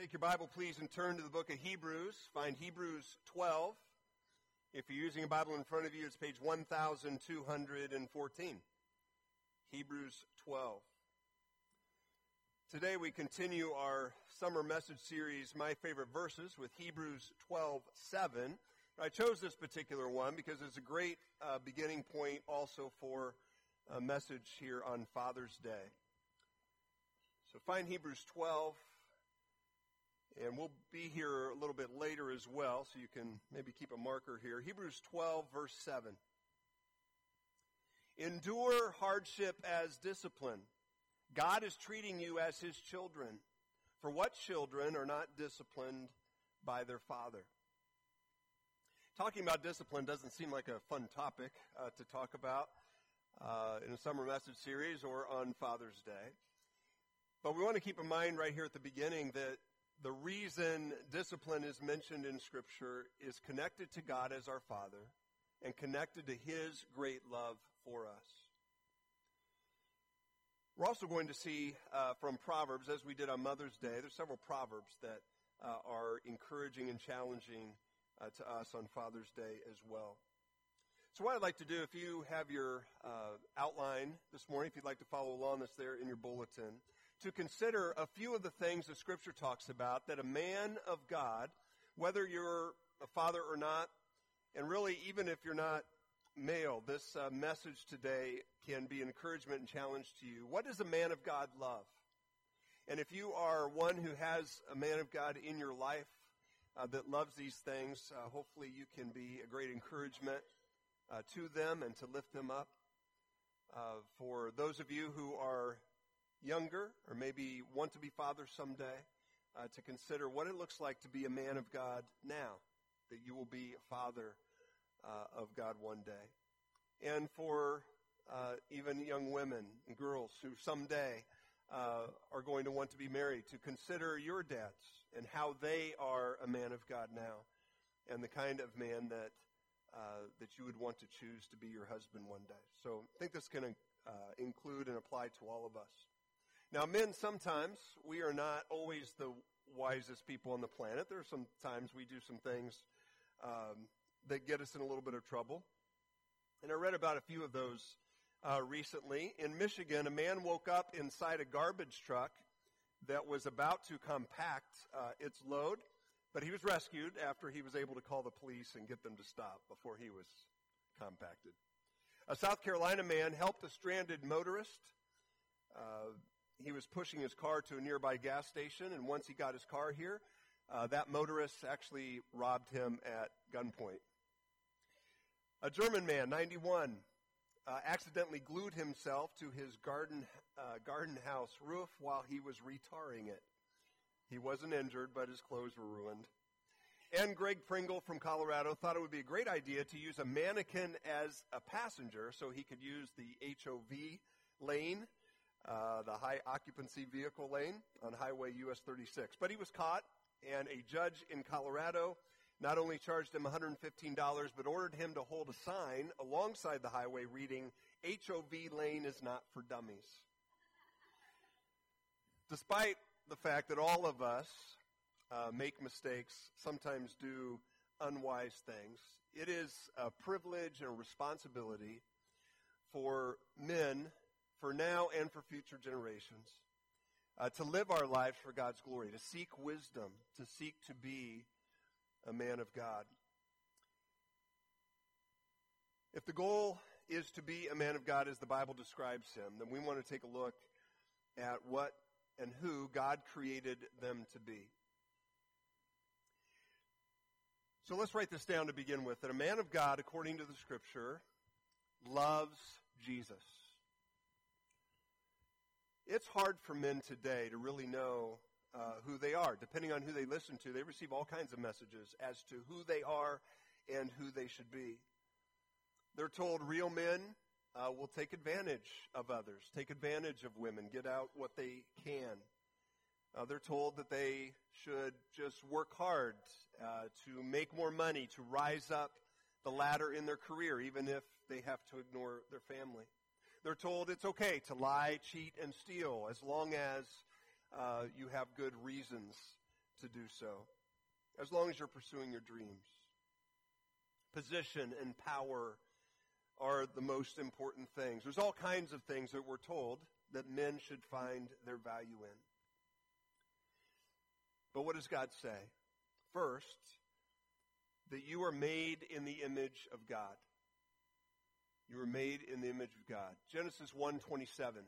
Take your Bible, please, and turn to the book of Hebrews. Find Hebrews 12. If you're using a Bible in front of you, it's page 1214. Hebrews 12. Today we continue our summer message series, My Favorite Verses, with Hebrews 12:7. I chose this particular one because it's a great beginning point also for a message here on Father's Day. So find Hebrews 12. And we'll be here a little bit later as well, so you can maybe keep a marker here. Hebrews 12, verse 7. Endure hardship as discipline. God is treating you as his children. For what children are not disciplined by their father? Talking about discipline doesn't seem like a fun topic to talk about in a summer message series or on Father's Day. But we want to keep in mind right here at the beginning that the reason discipline is mentioned in Scripture is connected to God as our Father and connected to his great love for us. We're also going to see from Proverbs, as we did on Mother's Day, there's several Proverbs that are encouraging and challenging to us on Father's Day as well. So what I'd like to do, if you have your outline this morning, if you'd like to follow along, that's there in your bulletin, to consider a few of the things that Scripture talks about that a man of God, whether you're a father or not, and really even if you're not male, this message today can be encouragement and challenge to you. What does a man of God love? And if you are one who has a man of God in your life that loves these things, hopefully you can be a great encouragement to them and to lift them up. For those of you who are younger or maybe want to be fathers someday, to consider what it looks like to be a man of God now, that you will be a father of God one day. And for even young women and girls who someday are going to want to be married, to consider your dads and how they are a man of God now and the kind of man that you would want to choose to be your husband one day. So I think this can include and apply to all of us. Now, men, sometimes we are not always the wisest people on the planet. There are some times we do some things that get us in a little bit of trouble. And I read about a few of those recently. In Michigan, a man woke up inside a garbage truck that was about to compact its load, but he was rescued after he was able to call the police and get them to stop before he was compacted. A South Carolina man helped a stranded motorist. He was pushing his car to a nearby gas station, and once he got his car here, that motorist actually robbed him at gunpoint. A German man, 91, accidentally glued himself to his garden house roof while he was retarring it. He wasn't injured, but his clothes were ruined. And Greg Pringle from Colorado thought it would be a great idea to use a mannequin as a passenger so he could use the HOV lane, the high occupancy vehicle lane on Highway US 36. But he was caught, and a judge in Colorado not only charged him $115, but ordered him to hold a sign alongside the highway reading, HOV lane is not for dummies. Despite the fact that all of us make mistakes, sometimes do unwise things, it is a privilege and a responsibility for men, for now and for future generations, to live our lives for God's glory, to seek wisdom, to seek to be a man of God. If the goal is to be a man of God as the Bible describes him, then we want to take a look at what and who God created them to be. So let's write this down to begin with, that a man of God, according to the Scripture, loves Jesus. It's hard for men today to really know who they are. Depending on who they listen to, they receive all kinds of messages as to who they are and who they should be. They're told real men will take advantage of others, take advantage of women, get out what they can. They're told that they should just work hard to make more money, to rise up the ladder in their career, even if they have to ignore their family. They're told it's okay to lie, cheat, and steal as long as you have good reasons to do so, as long as you're pursuing your dreams. Position and power are the most important things. There's all kinds of things that we're told that men should find their value in. But what does God say? First, that you are made in the image of God. You are made in the image of God. Genesis 1:27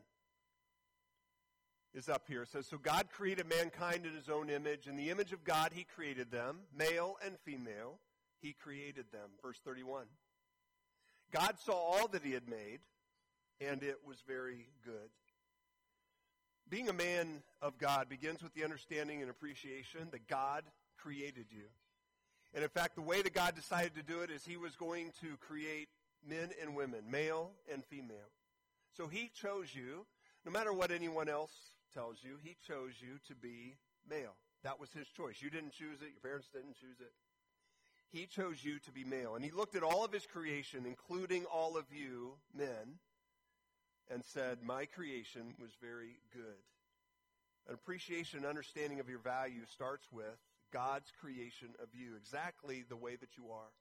is up here. It says, so God created mankind in his own image. In the image of God he created them, male and female. He created them. Verse 31. God saw all that he had made, and it was very good. Being a man of God begins with the understanding and appreciation that God created you. And in fact, the way that God decided to do it is he was going to create men and women, male and female. So he chose you, no matter what anyone else tells you, he chose you to be male. That was his choice. You didn't choose it. Your parents didn't choose it. He chose you to be male. And he looked at all of his creation, including all of you men, and said, my creation was very good. An appreciation and understanding of your value starts with God's creation of you, exactly the way that you are.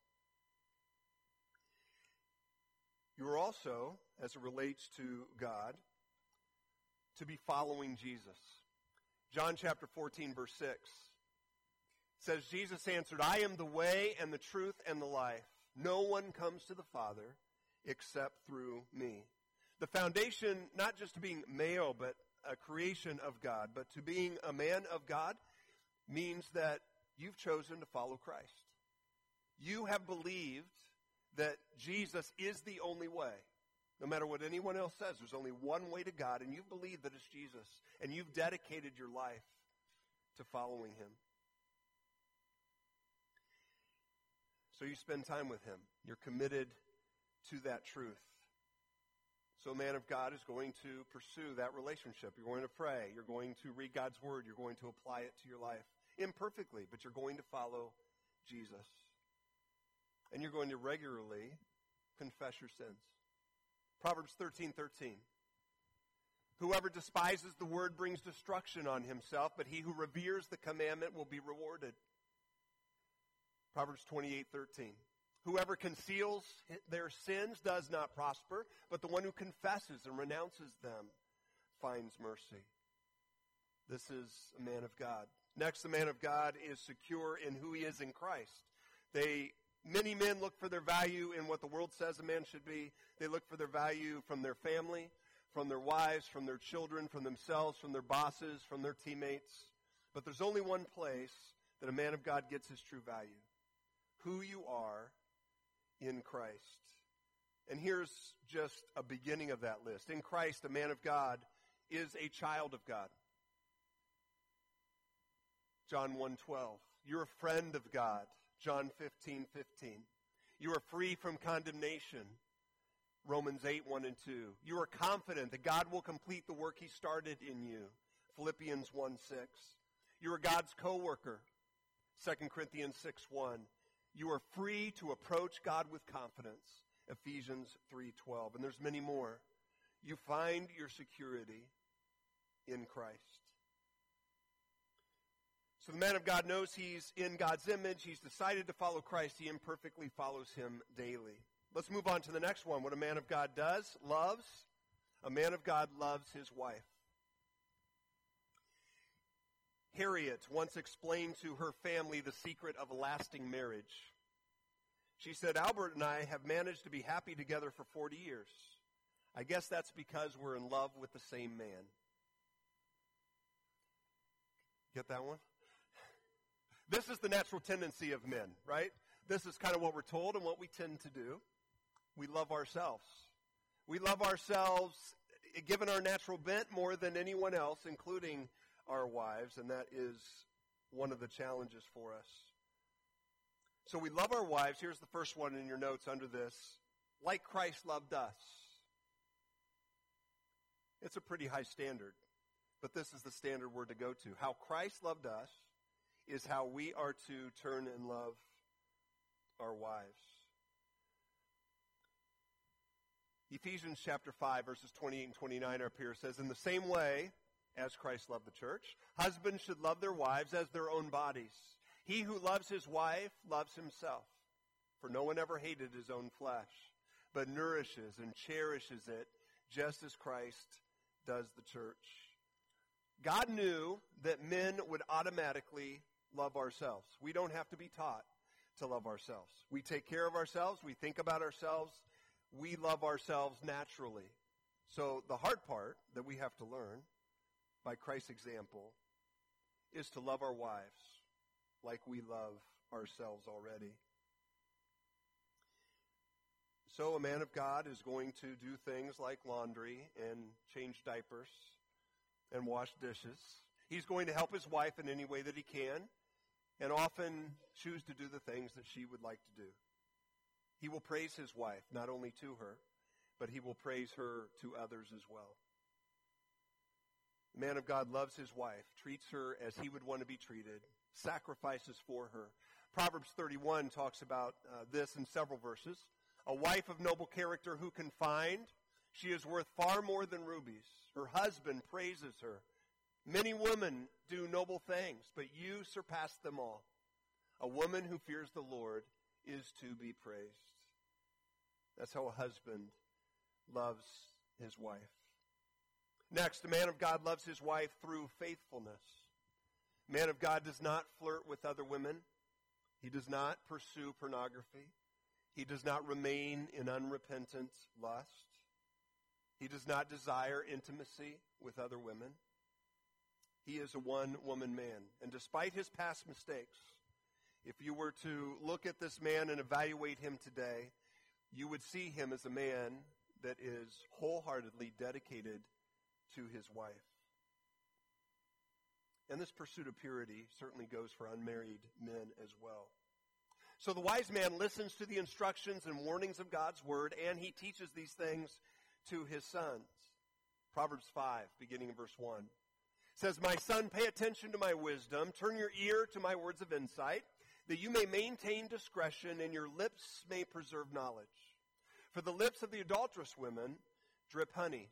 You are also, as it relates to God, to be following Jesus. John chapter 14, verse 6 says, Jesus answered, I am the way and the truth and the life. No one comes to the Father except through me. The foundation, not just to being male, but a creation of God, but to being a man of God means that you've chosen to follow Christ. You have believed that Jesus is the only way. No matter what anyone else says, there's only one way to God, and you believe that it's Jesus, and you've dedicated your life to following him. So you spend time with him. You're committed to that truth. So a man of God is going to pursue that relationship. You're going to pray. You're going to read God's word. You're going to apply it to your life. Imperfectly, but you're going to follow Jesus. And you're going to regularly confess your sins. Proverbs 13:13. Whoever despises the word brings destruction on himself, but he who reveres the commandment will be rewarded. Proverbs 28:13. Whoever conceals their sins does not prosper, but the one who confesses and renounces them finds mercy. This is a man of God. Next, the man of God is secure in who he is in Christ. Many men look for their value in what the world says a man should be. They look for their value from their family, from their wives, from their children, from themselves, from their bosses, from their teammates. But there's only one place that a man of God gets his true value. Who you are in Christ. And here's just a beginning of that list. In Christ, a man of God is a child of God. John 1:12. You're a friend of God. John 15:15. You are free from condemnation. Romans 8:1 and 2. You are confident that God will complete the work he started in you. Philippians 1:6. You are God's co-worker. 2 Corinthians 6:1. You are free to approach God with confidence. Ephesians 3:12. And there's many more. You find your security in Christ. So the man of God knows he's in God's image. He's decided to follow Christ. He imperfectly follows him daily. Let's move on to the next one. What a man of God does, loves. A man of God loves his wife. Harriet once explained to her family the secret of a lasting marriage. She said, Albert and I have managed to be happy together for 40 years. I guess that's because we're in love with the same man. Get that one? This is the natural tendency of men, right? This is kind of what we're told and what we tend to do. We love ourselves. We love ourselves, given our natural bent, more than anyone else, including our wives, and that is one of the challenges for us. So we love our wives. Here's the first one in your notes under this. Like Christ loved us. It's a pretty high standard, but this is the standard we're to go to. How Christ loved us is how we are to turn and love our wives. Ephesians chapter 5, verses 28 and 29 up here says, in the same way, as Christ loved the church. Husbands should love their wives as their own bodies. He who loves his wife loves himself. For no one ever hated his own flesh, but nourishes and cherishes it just as Christ does the church. God knew that men would automatically love ourselves. We don't have to be taught to love ourselves. We take care of ourselves. We think about ourselves. We love ourselves naturally. So the hard part that we have to learn by Christ's example is to love our wives like we love ourselves already. So a man of God is going to do things like laundry and change diapers and wash dishes. He's going to help his wife in any way that he can, and often choose to do the things that she would like to do. He will praise his wife, not only to her, but he will praise her to others as well. The man of God loves his wife, treats her as he would want to be treated, sacrifices for her. Proverbs 31 talks about this in several verses. A wife of noble character who can find, she is worth far more than rubies. Her husband praises her. Many women do noble things, but you surpass them all. A woman who fears the Lord is to be praised. That's how a husband loves his wife. Next, a man of God loves his wife through faithfulness. A man of God does not flirt with other women. He does not pursue pornography. He does not remain in unrepentant lust. He does not desire intimacy with other women. He is a one-woman man. And despite his past mistakes, if you were to look at this man and evaluate him today, you would see him as a man that is wholeheartedly dedicated to his wife. And this pursuit of purity certainly goes for unmarried men as well. So the wise man listens to the instructions and warnings of God's word, and he teaches these things to his sons. Proverbs 5, beginning in verse 1, says, My son, pay attention to my wisdom. Turn your ear to my words of insight, that you may maintain discretion and your lips may preserve knowledge. For the lips of the adulterous women drip honey.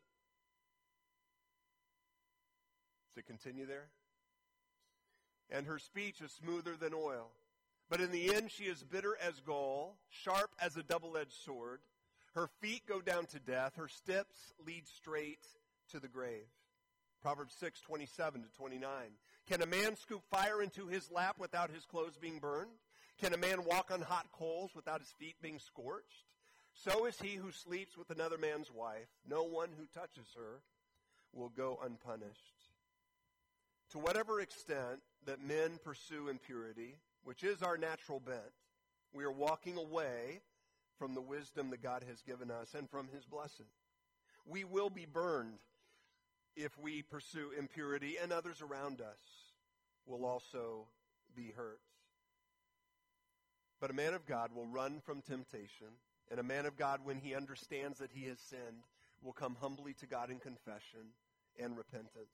Does it continue there? And her speech is smoother than oil. But in the end she is bitter as gall, sharp as a double-edged sword. Her feet go down to death. Her steps lead straight to the grave. Proverbs 6:27 to 29. Can a man scoop fire into his lap without his clothes being burned? Can a man walk on hot coals without his feet being scorched? So is he who sleeps with another man's wife. No one who touches her will go unpunished. To whatever extent that men pursue impurity, which is our natural bent, we are walking away from the wisdom that God has given us and from his blessing. We will be burned if we pursue impurity, and others around us will also be hurt. But a man of God will run from temptation, and a man of God, when he understands that he has sinned, will come humbly to God in confession and repentance.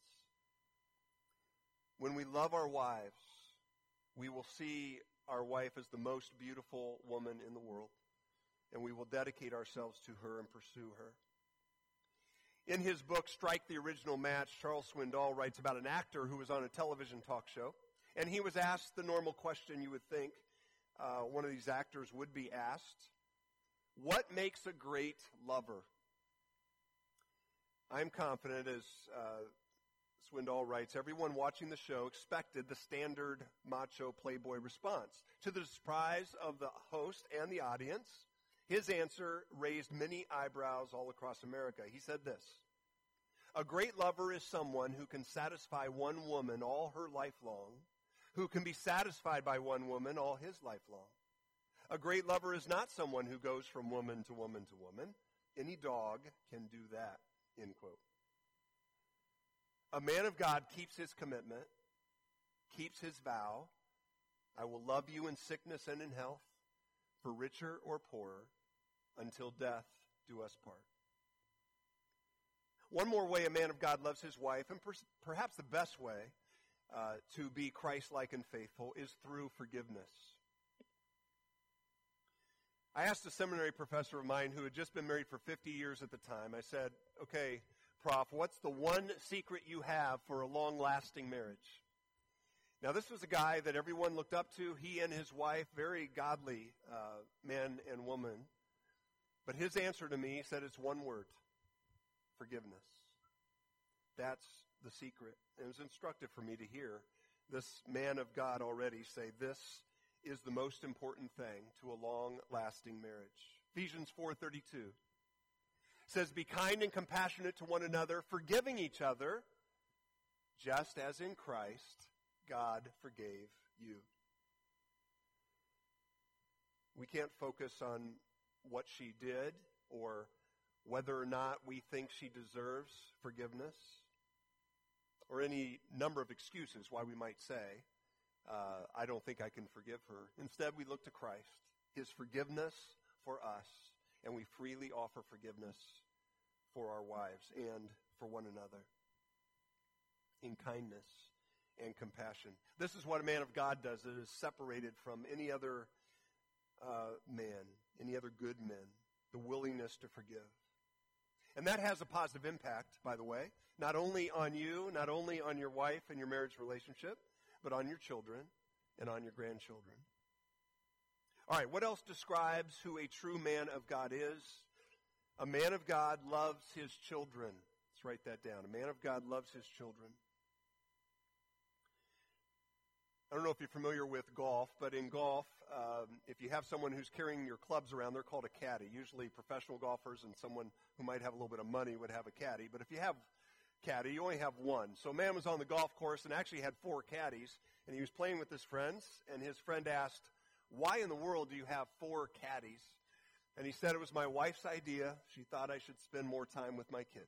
When we love our wives, we will see our wife as the most beautiful woman in the world, and we will dedicate ourselves to her and pursue her. In his book, Strike the Original Match, Charles Swindoll writes about an actor who was on a television talk show, and he was asked the normal question you would think one of these actors would be asked: what makes a great lover? I'm confident, as Swindoll writes, everyone watching the show expected the standard macho playboy response. To the surprise of the host and the audience, his answer raised many eyebrows all across America. He said this: a great lover is someone who can satisfy one woman all her life long, who can be satisfied by one woman all his life long. A great lover is not someone who goes from woman to woman to woman. Any dog can do that, end quote. A man of God keeps his commitment, keeps his vow. I will love you in sickness and in health, for richer or poorer, until death do us part. One more way a man of God loves his wife, and perhaps the best way to be Christ-like and faithful, is through forgiveness. I asked a seminary professor of mine who had just been married for 50 years at the time, I said, okay, Prof, what's the one secret you have for a long-lasting marriage? Now, this was a guy that everyone looked up to. He and his wife, very godly man and woman. But his answer to me said it's one word: forgiveness. That's the secret. It was instructive for me to hear this man of God already say this is the most important thing to a long-lasting marriage. Ephesians 4:32 says, "Be kind and compassionate to one another, forgiving each other, just as in Christ God forgave you." We can't focus on what she did or whether or not we think she deserves forgiveness or any number of excuses why we might say, I don't think I can forgive her. Instead, we look to Christ, his forgiveness for us, and we freely offer forgiveness for our wives and for one another in kindness and compassion. This is what a man of God does that is separated from any other man, any other good men, the willingness to forgive. And that has a positive impact, by the way, not only on you, not only on your wife and your marriage relationship, but on your children and on your grandchildren. All right, what else describes who a true man of God is? A man of God loves his children. Let's write that down. A man of God loves his children. I don't know if you're familiar with golf, but in golf, if you have someone who's carrying your clubs around, they're called a caddy. Usually professional golfers and someone who might have a little bit of money would have a caddy. But if you have caddy, you only have one. So a man was on the golf course and actually had 4 caddies, and he was playing with his friends, and his friend asked, "Why in the world do you have 4 caddies?" And he said, "It was my wife's idea. She thought I should spend more time with my kids."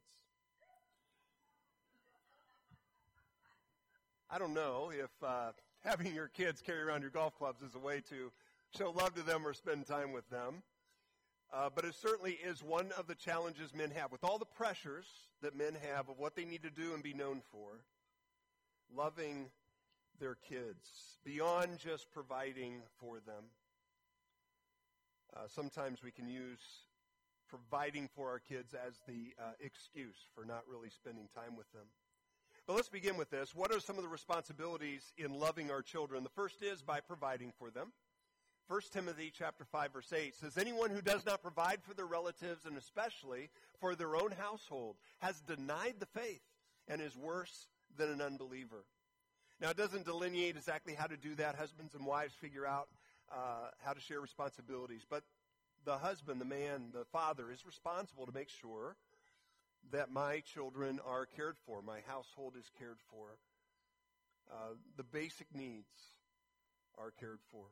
I don't know if having your kids carry around your golf clubs is a way to show love to them or spend time with them. But it certainly is one of the challenges men have. With all the pressures that men have of what they need to do and be known for, loving their kids beyond just providing for them. Sometimes we can use providing for our kids as the excuse for not really spending time with them. But let's begin with this. What are some of the responsibilities in loving our children? The first is by providing for them. 1 Timothy chapter 5, verse 8 says, "Anyone who does not provide for their relatives, and especially for their own household, has denied the faith and is worse than an unbeliever." Now, it doesn't delineate exactly how to do that. Husbands and wives figure out how to share responsibilities. But the husband, the man, the father is responsible to make sure that my children are cared for, my household is cared for. The basic needs are cared for.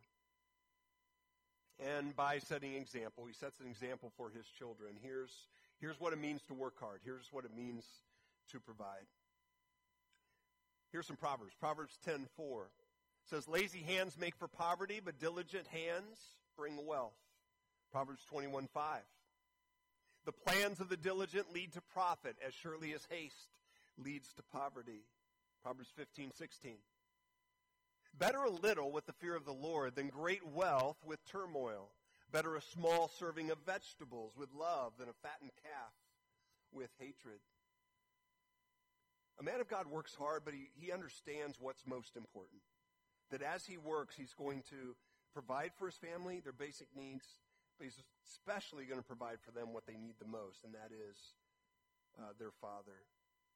And by setting an example, he sets an example for his children. Here's what it means to work hard. Here's what it means to provide. Here's some Proverbs. Proverbs 10:4 says, "Lazy hands make for poverty, but diligent hands bring wealth." Proverbs 21:5. "The plans of the diligent lead to profit, as surely as haste leads to poverty." Proverbs 15:16. "Better a little with the fear of the Lord than great wealth with turmoil. Better a small serving of vegetables with love than a fattened calf with hatred." A man of God works hard, but he understands what's most important. That as he works, he's going to provide for his family, their basic needs, but he's especially going to provide for them what they need the most, and that is their father.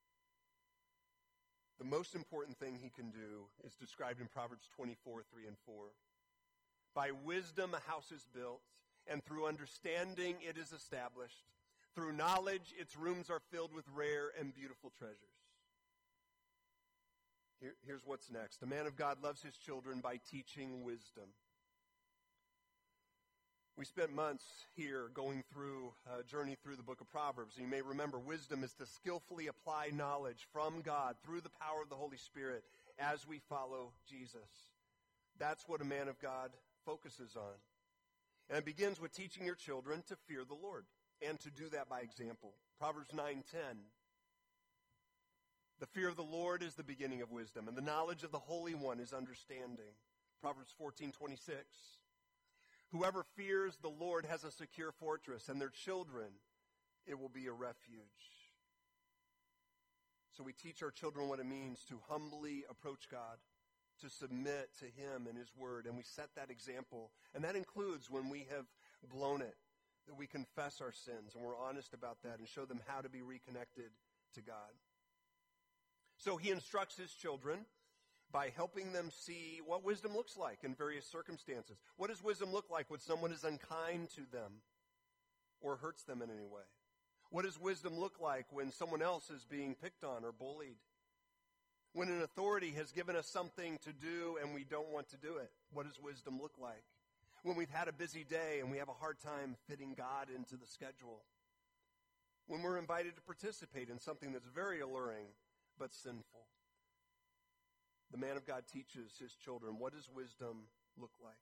The most important thing he can do is described in Proverbs 24:3-4. "By wisdom a house is built, and through understanding it is established. Through knowledge its rooms are filled with rare and beautiful treasures." Here's what's next. A man of God loves his children by teaching wisdom. We spent months here going through a journey through the book of Proverbs. You may remember wisdom is to skillfully apply knowledge from God through the power of the Holy Spirit as we follow Jesus. That's what a man of God focuses on. And it begins with teaching your children to fear the Lord and to do that by example. Proverbs 9:10. "The fear of the Lord is the beginning of wisdom, and the knowledge of the Holy One is understanding." Proverbs 14:26. "Whoever fears the Lord has a secure fortress, and their children, it will be a refuge." So we teach our children what it means to humbly approach God, to submit to Him and His Word, and we set that example. And that includes when we have blown it, that we confess our sins, and we're honest about that and show them how to be reconnected to God. So He instructs His children by helping them see what wisdom looks like in various circumstances. What does wisdom look like when someone is unkind to them or hurts them in any way? What does wisdom look like when someone else is being picked on or bullied? When an authority has given us something to do and we don't want to do it, what does wisdom look like? When we've had a busy day and we have a hard time fitting God into the schedule. When we're invited to participate in something that's very alluring but sinful. The man of God teaches his children, what does wisdom look like?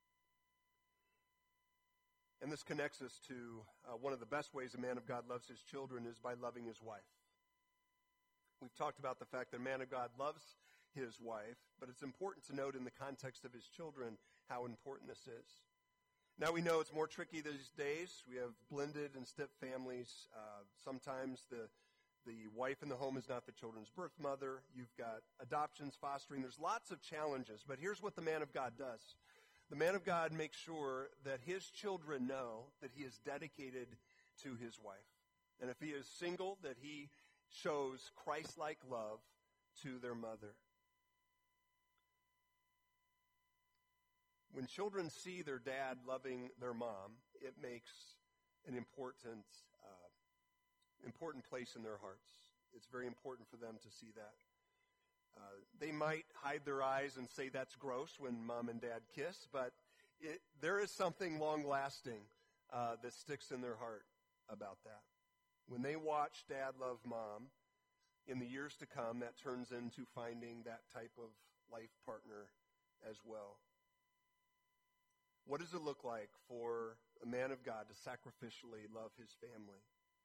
And this connects us to one of the best ways a man of God loves his children is by loving his wife. We've talked about the fact that a man of God loves his wife, but it's important to note in the context of his children how important this is. Now we know it's more tricky these days. We have blended and step families. Sometimes the wife in the home is not the children's birth mother. You've got adoptions, fostering. There's lots of challenges, but here's what the man of God does. The man of God makes sure that his children know that he is dedicated to his wife. And if he is single, that he shows Christ-like love to their mother. When children see their dad loving their mom, it makes an important place in their hearts. It's very important for them to see that. They might hide their eyes and say that's gross when mom and dad kiss, but there is something long-lasting that sticks in their heart about that. When they watch dad love mom, in the years to come, that turns into finding that type of life partner as well. What does it look like for a man of God to sacrificially love his family?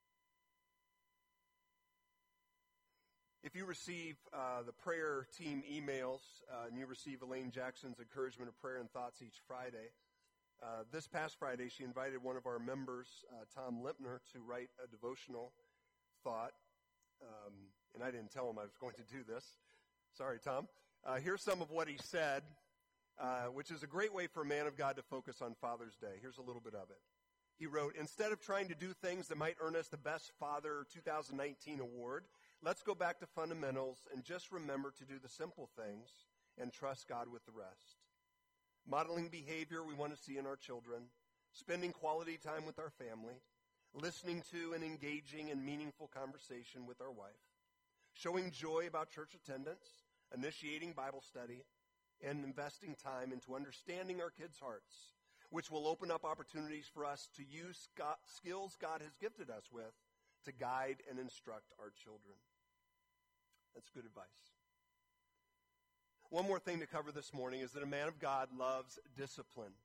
If you receive the prayer team emails and you receive Elaine Jackson's encouragement of prayer and thoughts each Friday, this past Friday she invited one of our members, Tom Limpner, to write a devotional thought. And I didn't tell him I was going to do this. Sorry, Tom. Here's some of what he said, which is a great way for a man of God to focus on Father's Day. Here's a little bit of it. He wrote, instead of trying to do things that might earn us the Best Father 2019 award, let's go back to fundamentals and just remember to do the simple things and trust God with the rest. Modeling behavior we want to see in our children, spending quality time with our family, listening to and engaging in meaningful conversation with our wife, showing joy about church attendance, initiating Bible study, and investing time into understanding our kids' hearts, which will open up opportunities for us to use skills God has gifted us with to guide and instruct our children. That's good advice. One more thing to cover this morning is that a man of God loves discipline.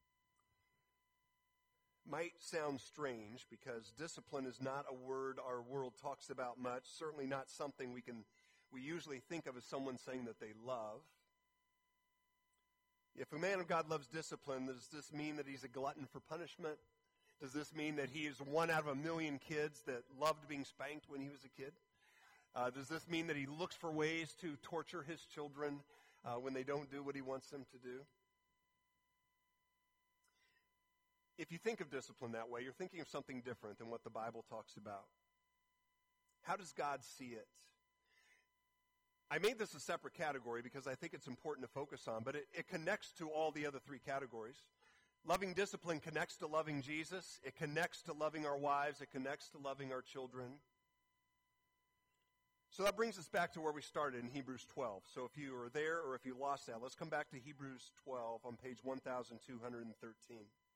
Might sound strange because discipline is not a word our world talks about much, certainly not something we usually think of as someone saying that they love. If a man of God loves discipline, does this mean that he's a glutton for punishment? Does this mean that he is one out of a million kids that loved being spanked when he was a kid? Does this mean that he looks for ways to torture his children when they don't do what he wants them to do? If you think of discipline that way, you're thinking of something different than what the Bible talks about. How does God see it? I made this a separate category because I think it's important to focus on, but it connects to all the other three categories. Loving discipline connects to loving Jesus. It connects to loving our wives. It connects to loving our children. So that brings us back to where we started in Hebrews 12. So if you are there or if you lost that, let's come back to Hebrews 12 on page 1213.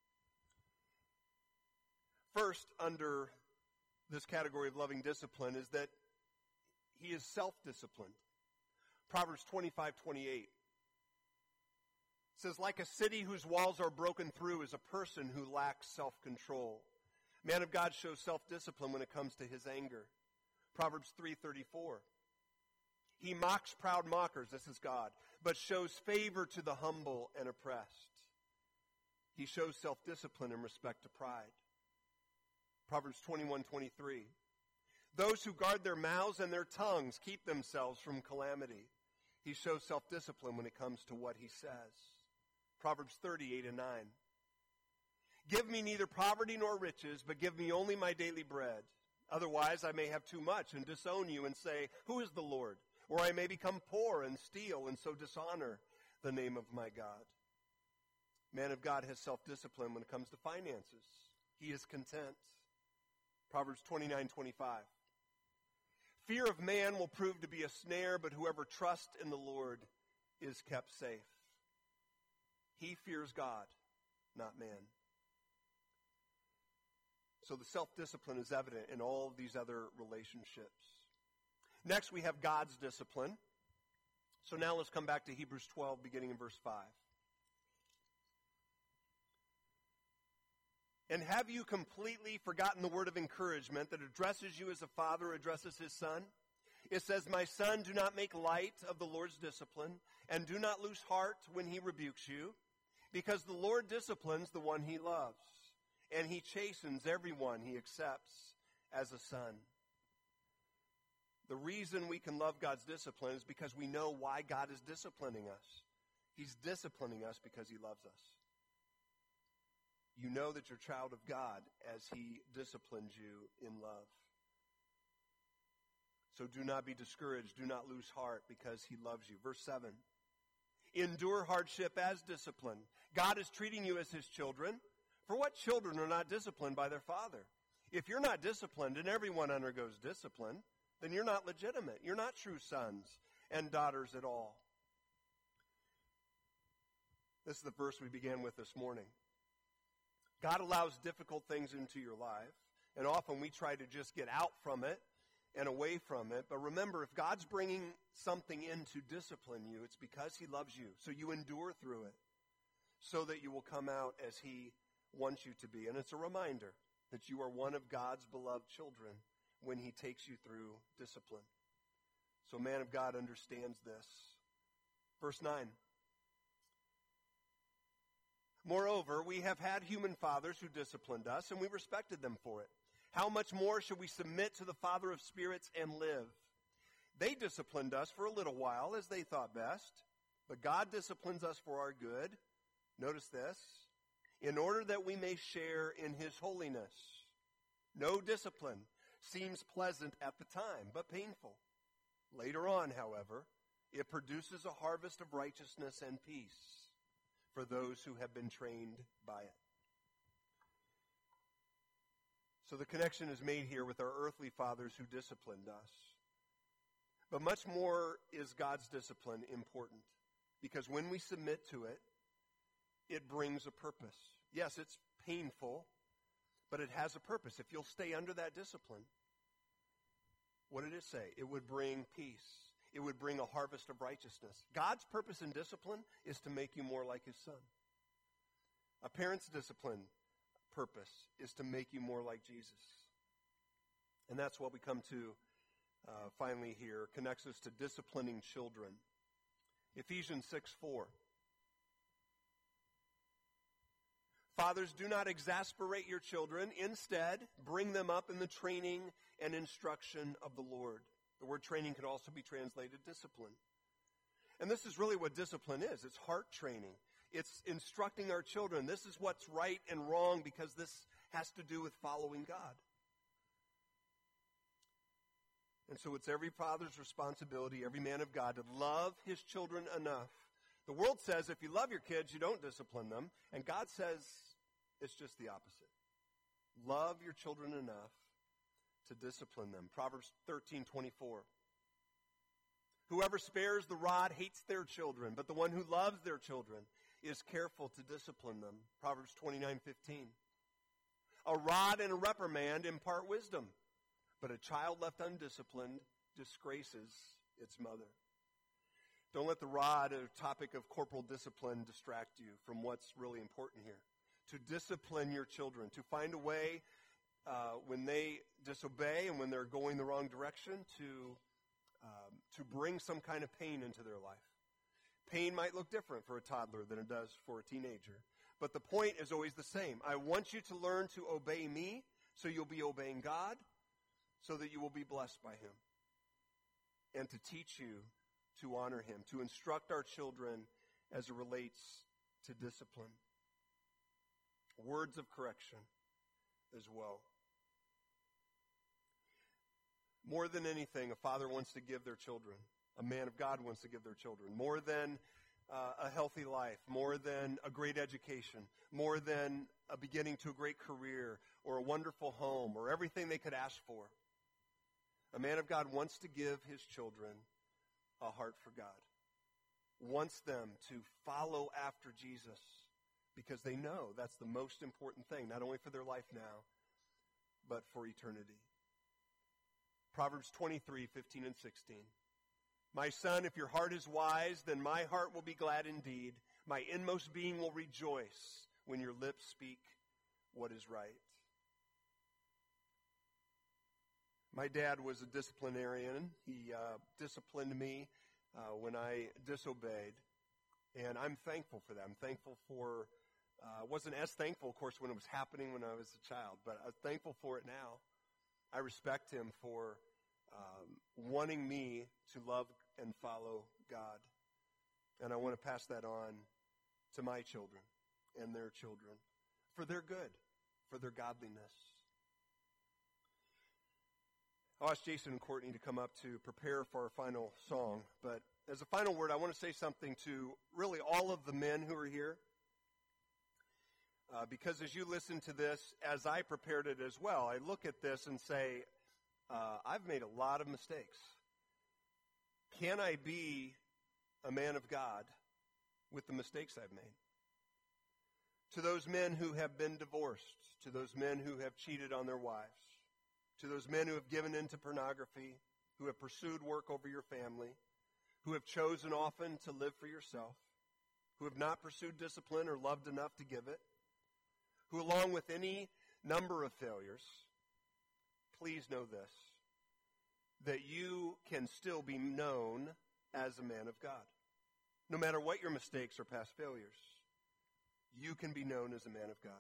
First, under this category of loving discipline is that he is self-disciplined. Proverbs 25:28 says, like a city whose walls are broken through is a person who lacks self-control. Man of God shows self-discipline when it comes to his anger. Proverbs 3:34. He mocks proud mockers, this is God, but shows favor to the humble and oppressed. He shows self-discipline in respect to pride. Proverbs 21:23. Those who guard their mouths and their tongues keep themselves from calamity. He shows self-discipline when it comes to what he says. Proverbs 30:8-9. Give me neither poverty nor riches, but give me only my daily bread. Otherwise I may have too much and disown you and say, who is the Lord? Or I may become poor and steal and so dishonor the name of my God. Man of God has self-discipline when it comes to finances. He is content. Proverbs 29:25. Fear of man will prove to be a snare, but whoever trusts in the Lord is kept safe. He fears God, not man. So the self-discipline is evident in all of these other relationships. Next, we have God's discipline. So now let's come back to Hebrews 12, beginning in verse 5. And have you completely forgotten the word of encouragement that addresses you as a father addresses his son? It says, my son, do not make light of the Lord's discipline, and do not lose heart when he rebukes you, because the Lord disciplines the one he loves, and he chastens everyone he accepts as a son. The reason we can love God's discipline is because we know why God is disciplining us. He's disciplining us because he loves us. You know that you're a child of God as he disciplines you in love. So do not be discouraged. Do not lose heart because he loves you. Verse 7. Endure hardship as discipline. God is treating you as his children. For what children are not disciplined by their father? If you're not disciplined, and everyone undergoes discipline, then you're not legitimate. You're not true sons and daughters at all. This is the verse we began with this morning. God allows difficult things into your life, and often we try to just get out from it and away from it. But remember, if God's bringing something in to discipline you, it's because he loves you. So you endure through it so that you will come out as he wants you to be. And it's a reminder that you are one of God's beloved children when he takes you through discipline. So man of God understands this. Verse 9. Moreover, we have had human fathers who disciplined us, and we respected them for it. How much more should we submit to the Father of spirits and live? They disciplined us for a little while as they thought best, but God disciplines us for our good. Notice this. In order that we may share in his holiness. No discipline seems pleasant at the time, but painful. Later on, however, it produces a harvest of righteousness and peace for those who have been trained by it. So the connection is made here with our earthly fathers who disciplined us. But much more is God's discipline important, because when we submit to it, it brings a purpose. Yes, it's painful, but it has a purpose. If you'll stay under that discipline, what did it say? It would bring peace. It would bring a harvest of righteousness. God's purpose in discipline is to make you more like his son. A parent's discipline purpose is to make you more like Jesus. And that's what we come to finally here. Connects us to disciplining children. Ephesians 6:4. Fathers, do not exasperate your children. Instead, bring them up in the training and instruction of the Lord. The word training could also be translated discipline. And this is really what discipline is. It's heart training. It's instructing our children. This is what's right and wrong because this has to do with following God. And so it's every father's responsibility, every man of God, to love his children enough. The world says if you love your kids, you don't discipline them. And God says it's just the opposite. Love your children enough to discipline them. Proverbs 13:24. Whoever spares the rod hates their children, but the one who loves their children is careful to discipline them. Proverbs 29:15. A rod and a reprimand impart wisdom, but a child left undisciplined disgraces its mother. Don't let the rod, a topic of corporal discipline, distract you from what's really important here. To discipline your children, to find a way when they disobey and when they're going the wrong direction to bring some kind of pain into their life. Pain might look different for a toddler than it does for a teenager. But the point is always the same. I want you to learn to obey me so you'll be obeying God, so that you will be blessed by him, and to teach you to honor him, to instruct our children as it relates to discipline. Words of correction as well. More than anything, a father wants to give their children, a man of God wants to give their children, more than a healthy life, more than a great education, more than a beginning to a great career or a wonderful home or everything they could ask for. A man of God wants to give his children a heart for God, wants them to follow after Jesus because they know that's the most important thing, not only for their life now, but for eternity. Proverbs 23:15 and 16. My son, if your heart is wise, then my heart will be glad indeed. My inmost being will rejoice when your lips speak what is right. My dad was a disciplinarian. He disciplined me when I disobeyed, and I'm thankful for that. I'm thankful for, wasn't as thankful, of course, when it was happening when I was a child, but I'm thankful for it now. I respect him for wanting me to love and follow God. And I want to pass that on to my children and their children for their good, for their godliness. I'll ask Jason and Courtney to come up to prepare for our final song. But as a final word, I want to say something to really all of the men who are here. Because as you listen to this, as I prepared it as well, I look at this and say, I've made a lot of mistakes. Can I be a man of God with the mistakes I've made? To those men who have been divorced, to those men who have cheated on their wives, to those men who have given in to pornography, who have pursued work over your family, who have chosen often to live for yourself, who have not pursued discipline or loved enough to give it, who along with any number of failures, please know this, that you can still be known as a man of God. No matter what your mistakes or past failures, you can be known as a man of God.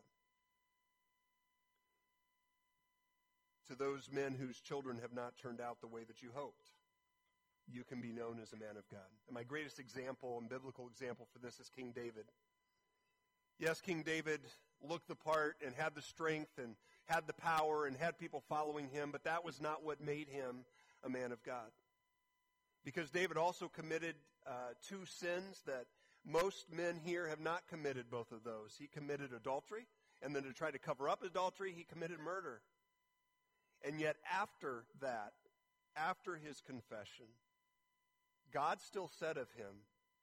To those men whose children have not turned out the way that you hoped, you can be known as a man of God. And my greatest example and biblical example for this is King David. Yes, King David looked the part and had the strength and had the power and had people following him, but that was not what made him a man of God. Because David also committed two sins that most men here have not committed both of those. He committed adultery, and then to try to cover up adultery, he committed murder. And yet after that, after his confession, God still said of him,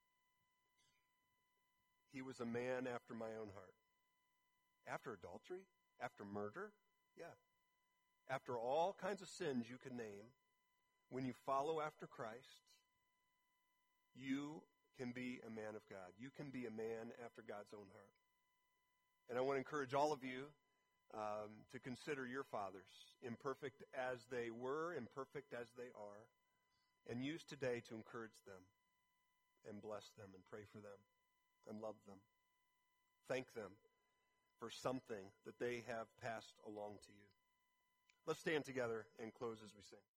he was a man after my own heart. After adultery? After murder? Yeah. After all kinds of sins you can name, when you follow after Christ, you can be a man of God. You can be a man after God's own heart. And I want to encourage all of you to consider your fathers, imperfect as they were, imperfect as they are, and use today to encourage them and bless them and pray for them and love them. Thank them for something that they have passed along to you. Let's stand together and close as we sing.